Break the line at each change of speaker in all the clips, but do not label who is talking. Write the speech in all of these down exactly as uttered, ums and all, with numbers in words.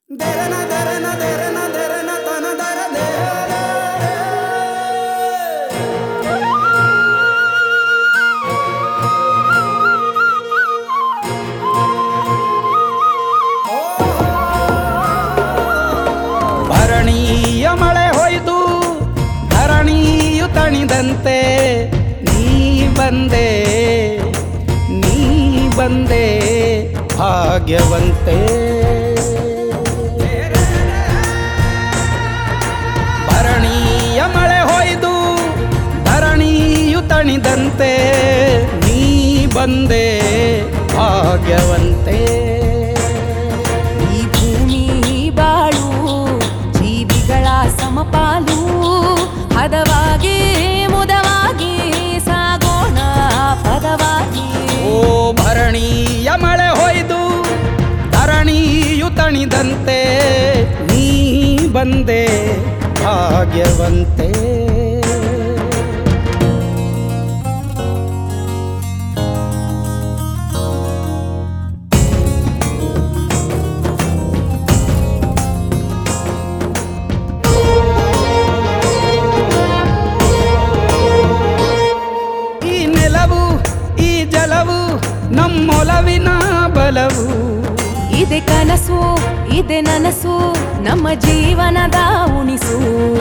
ದೆರನ ದೆರನ ದೆರನ ದೆರನ ತನ ದರ ದೇರೆ ಭರಣಿಯ ಮಳೆ ಹೊಯ್ದು ಧರಣಿಯು ತಣಿದಂತೆ ನೀ ಬಂದೆ ನೀ ಬಂದೆ ಭಾಗ್ಯವಂತೆ ಭರಣಿಯ ಮಳೆ ಹೊಯ್ದು ಧರಣಿಯು ತಣಿದಂತೆ ನೀ ಬಂದೆ ಭಾಗ್ಯವಂತೆ
ಈ ಭೂಮಿ ಬಾಳು ಜೀವಿಗಳ ಸಮಪಾಲು ಹದವಾಗಿ ಮುದವಾಗಿ ಸಾಗೋಣ ಪದವಾಗಿ.
ಓ ಭರಣಿಯ ಮಳೆ ಹೊಯ್ದು ಧರಣಿಯು ತಣಿದಂತೆ ನೀ ಬಂದೆ ಭಾಗ್ಯವಂತೆ. ಈ ನೆಲವು ಈ ಜಲವು ನಮ್ಮೊಲವಿನ ಬಲವು.
ಇದೆ ಕನಸು ಇದೆ ನನಸು ನಮ್ಮ ಜೀವನದ ಉಣಿಸು.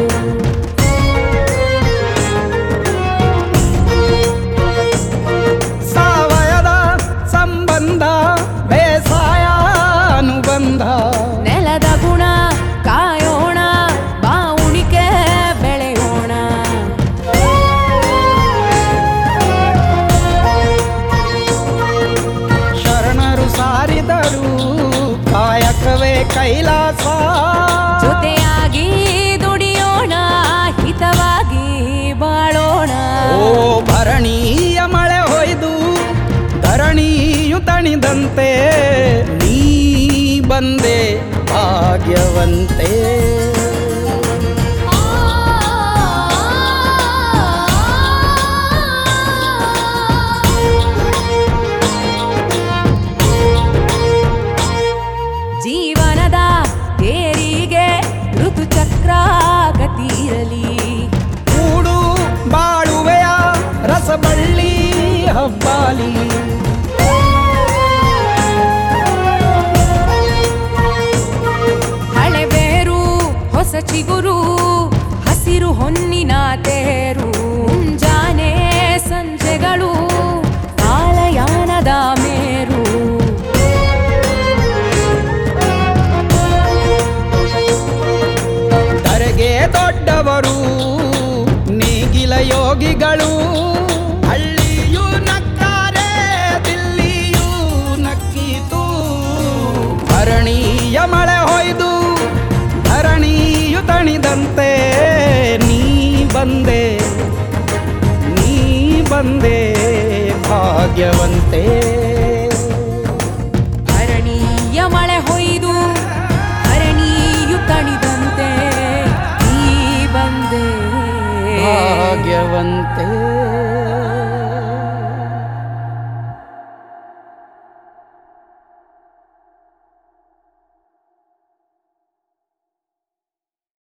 ಸಾವಯವ ಸಂಬಂಧ ಬೇಸಾಯ ಅನುಬಂಧ.
ನೆಲದ ಗುಣ ಕಾಯೋಣ ಬಾವುಣಿಕೆ ಬೆಳೆಯೋಣ.
ಶರಣರು ಸಾರಿದರು ಕಾಯಕವೇ ಕೈಲಾಸ.
ಜೊತೆಯಾಗಿ ದುಡಿಯೋಣ ಹಿತವಾಗಿ ಬಾಳೋಣ.
ಓ ಭರಣಿಯ ಮಳೆ ಹೊಯ್ದು ಧರಣಿಯು ತಣಿದಂತೆ ನೀ ಬಂದೆ ಭಾಗ್ಯವಂತೆ.
ಜೀವನದ ತೇರಿಗೆ ಋತುಚಕ್ರ ಗತಿರಲಿ.
ಕೂಡು ಬಾಳುವೆಯ ರಸಬಳ್ಳಿ ಹಬ್ಬಾಲಿ.
ಹಳೆ ಬೇರು ಹೊಸ ಚಿಗುರು ಹಸಿರು ಹೊನ್ನಿನ ತೇರು. ಮುಂಜಾನೆ ಸಂಜೆಗಳು ಕಾಲಯಾನದ ಮೇರು.
ಧರೆಗೆ ದೊಡ್ಡವರು ನೇಗಿಲ ಯೋಗಿಗಳು. ಹಳ್ಳಿಯು ನಕ್ಕಾರೆ ದಿಲ್ಲಿಯೂ ನಕ್ಕೀತು. ಭರಣಿಯ ಮಳೆ ಹೊಯ್ದು ಧರಣಿಯು ತಣಿದಂತೆ ನೀ ಬಂದೆ ನೀ ಬಂದೆ ಭಾಗ್ಯವಂತೆ.
ಹರಣಿಯ ಮಳೆ ಹೊಯ್ದು ಹರಣಿಯು ತಣಿದಂತೆ ನೀ ಬಂದೆ
ಭಾಗ್ಯವಂತೆ.